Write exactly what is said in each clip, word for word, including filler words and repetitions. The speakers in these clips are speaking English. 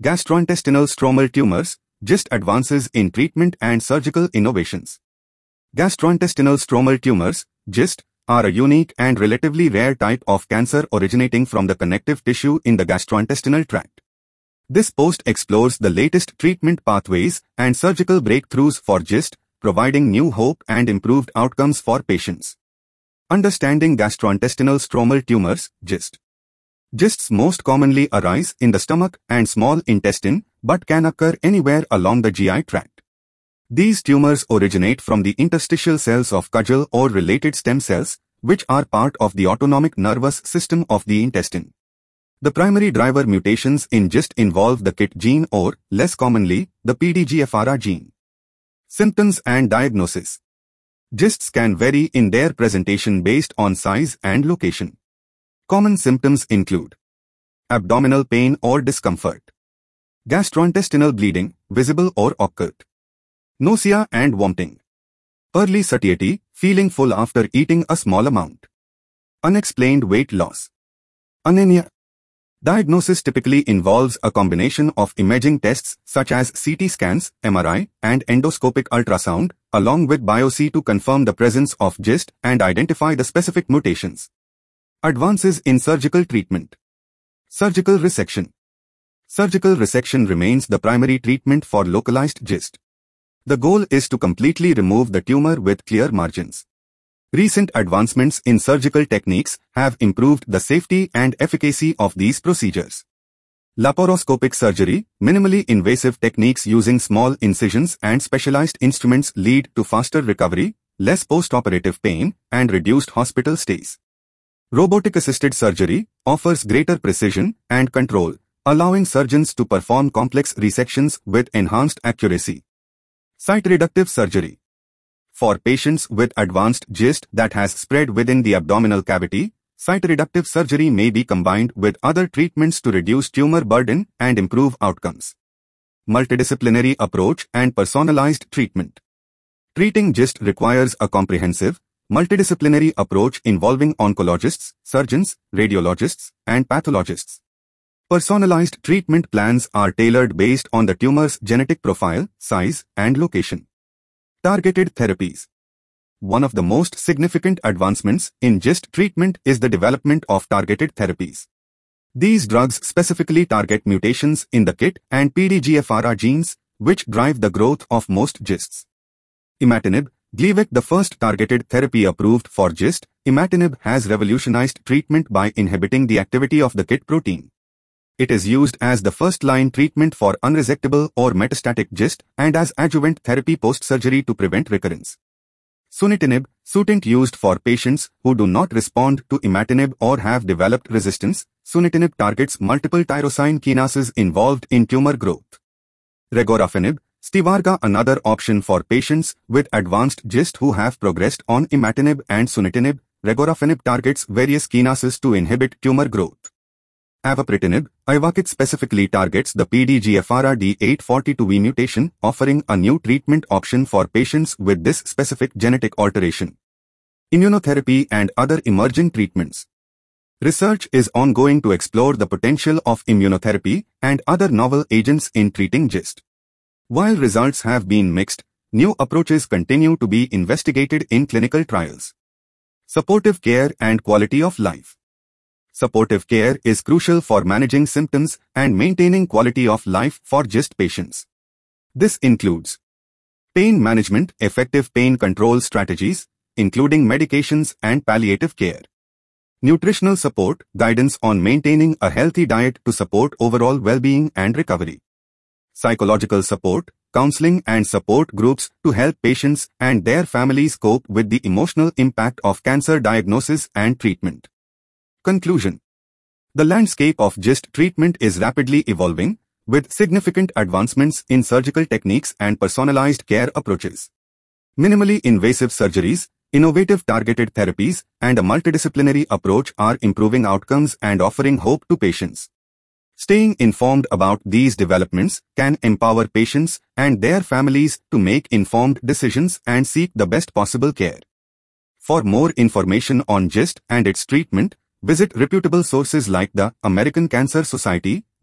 Gastrointestinal stromal tumors, GIST advances in treatment and surgical innovations. Gastrointestinal stromal tumors, GIST, are a unique and relatively rare type of cancer originating from the connective tissue in the gastrointestinal tract. This post explores the latest treatment pathways and surgical breakthroughs for GIST, providing new hope and improved outcomes for patients. Understanding gastrointestinal stromal tumors, GIST. GISTs most commonly arise in the stomach and small intestine, but can occur anywhere along the G I tract. These tumors originate from the interstitial cells of Cajal or related stem cells, which are part of the autonomic nervous system of the intestine. The primary driver mutations in GIST involve the K I T gene or, less commonly, the P D G F R A gene. Symptoms and diagnosis. GISTs can vary in their presentation based on size and location. Common symptoms include abdominal pain or discomfort, gastrointestinal bleeding, visible or occult, nausea and vomiting, early satiety, feeling full after eating a small amount, unexplained weight loss, anemia. Diagnosis typically involves a combination of imaging tests such as C T scans, M R I, and endoscopic ultrasound, along with biopsy to confirm the presence of GIST and identify the specific mutations. Advances in surgical treatment. Surgical resection. Surgical resection remains the primary treatment for localized GIST. The goal is to completely remove the tumor with clear margins. Recent advancements in surgical techniques have improved the safety and efficacy of these procedures. Laparoscopic surgery, minimally invasive techniques using small incisions and specialized instruments lead to faster recovery, less post-operative pain, and reduced hospital stays. Robotic-assisted surgery offers greater precision and control, allowing surgeons to perform complex resections with enhanced accuracy. Site-reductive surgery. For patients with advanced GIST that has spread within the abdominal cavity, site-reductive surgery may be combined with other treatments to reduce tumor burden and improve outcomes. Multidisciplinary approach and personalized treatment. Treating GIST requires a comprehensive, multidisciplinary approach involving oncologists, surgeons, radiologists, and pathologists. Personalized treatment plans are tailored based on the tumor's genetic profile, size, and location. Targeted therapies. One of the most significant advancements in GIST treatment is the development of targeted therapies. These drugs specifically target mutations in the K I T and P D G F R A genes, which drive the growth of most GISTs. Imatinib, Gleevec, the first targeted therapy approved for GIST. Imatinib has revolutionized treatment by inhibiting the activity of the K I T protein. It is used as the first-line treatment for unresectable or metastatic GIST and as adjuvant therapy post-surgery to prevent recurrence. Sunitinib, Sutent, used for patients who do not respond to imatinib or have developed resistance. Sunitinib targets multiple tyrosine kinases involved in tumor growth. Regorafenib, Stivarga, another option for patients with advanced GIST who have progressed on imatinib and sunitinib. Regorafenib targets various kinases to inhibit tumor growth. Avapritinib, Ivakit, specifically targets the P D G F R A D eight forty-two V mutation, offering a new treatment option for patients with this specific genetic alteration. Immunotherapy and other emerging treatments. Research is ongoing to explore the potential of immunotherapy and other novel agents in treating GIST. While results have been mixed, new approaches continue to be investigated in clinical trials. Supportive care and quality of life. Supportive care is crucial for managing symptoms and maintaining quality of life for GIST patients. This includes pain management, effective pain control strategies, including medications and palliative care. Nutritional support, guidance on maintaining a healthy diet to support overall well-being and recovery. Psychological support, counseling and support groups to help patients and their families cope with the emotional impact of cancer diagnosis and treatment. Conclusion. The landscape of GIST treatment is rapidly evolving, with significant advancements in surgical techniques and personalized care approaches. Minimally invasive surgeries, innovative targeted therapies, and a multidisciplinary approach are improving outcomes and offering hope to patients. Staying informed about these developments can empower patients and their families to make informed decisions and seek the best possible care. For more information on GIST and its treatment, visit reputable sources like the American Cancer Society,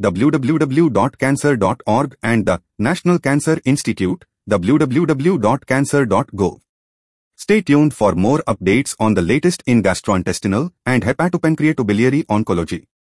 w w w dot cancer dot org, and the National Cancer Institute, w w w dot cancer dot gov. Stay tuned for more updates on the latest in gastrointestinal and hepatopancreatobiliary oncology.